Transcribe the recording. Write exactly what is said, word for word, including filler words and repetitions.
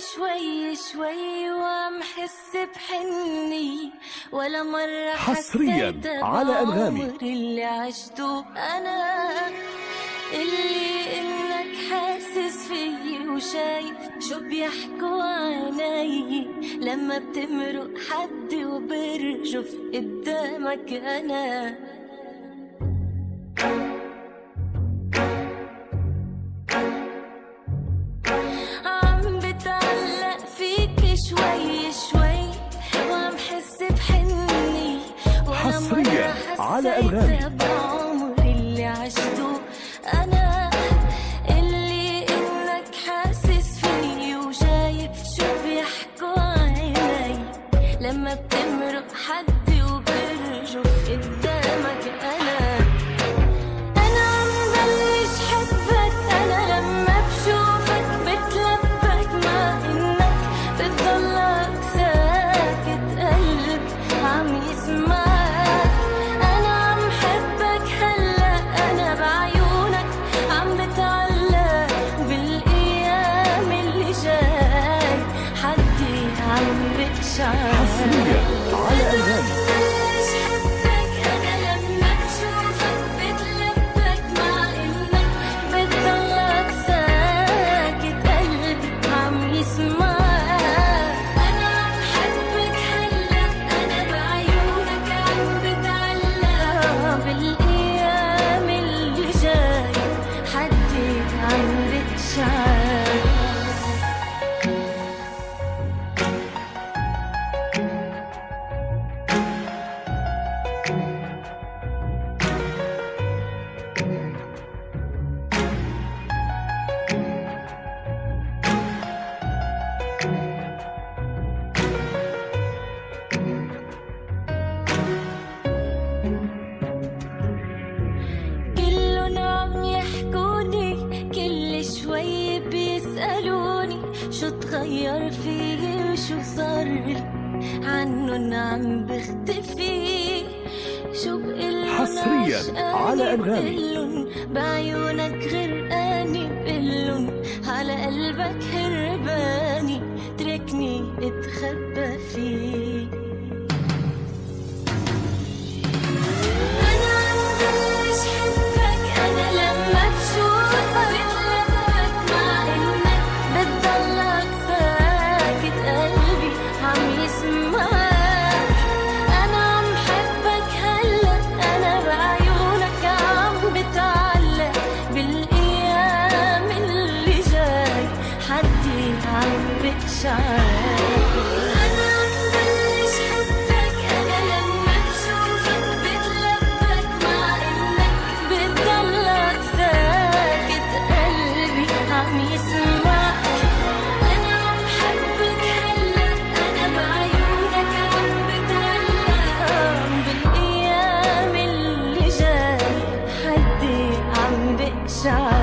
شوي شوي وعم حس بحني، ولا مرة حصريا على أنغامي اللي عشته أنا، اللي إنك حاسس فيي وشايف شو بيحكوا عني لما بتمرق حد وبرجف قدامك أنا. عم بتعلق فيك شوي شوي وعم حس بحني، ولا مرة حسيت بعمري اللي عشته أنا، اللي إنك حاسس فيي وشايف شو بيحكوا عني لما بتمرق حد وبرجف قدامك أنا. أنا عم بلش حبك أنا لما بشوفك بتلبك، مع إنك بتضلك ساكت قلب عم يسمعك. أنا عم حبك هلأ أنا بعيونك عم بتعلق بالأيام اللي جاي، حدي عم بتشعر. حصريا على أنغامي. بلش حبك أنا لما بشوفك بتلبك، مع إنك بتضلك ساكت قلبي عم يسمعك. أنا عم حبك هلأ أنا بعيونك عم بتعلق بالأيام اللي جاي، حدي عم بتشعر. كلن عم يحكوني كل شوي بيسألوني شو تغير فيي وشو صار، عنن عم بختفي. شو بقلن حصرياً على أنغامي. بقلن بعيونك غرقاني، بقلن على قلبك هرباني، تركني اتخبى فيه. أنا عم بلش حبك أنا لما بشوفك بتلبك، مع إنك بتضلك ساكت قلبي عم يسمعك. أنا عم حبك هلأ أنا بعيونك عم بتعلق بالأيام اللي جاي، حدي عم بتشعر. أنا عم بلش حبك أنا لما بشوفك بتلبك، مع إنك بتضلك ساكت قلبي عم يسمعك. أنا عم حبك هلأ أنا بعيونك عم بتعلق بالأيام اللي جاي، حدي عم بتشعر.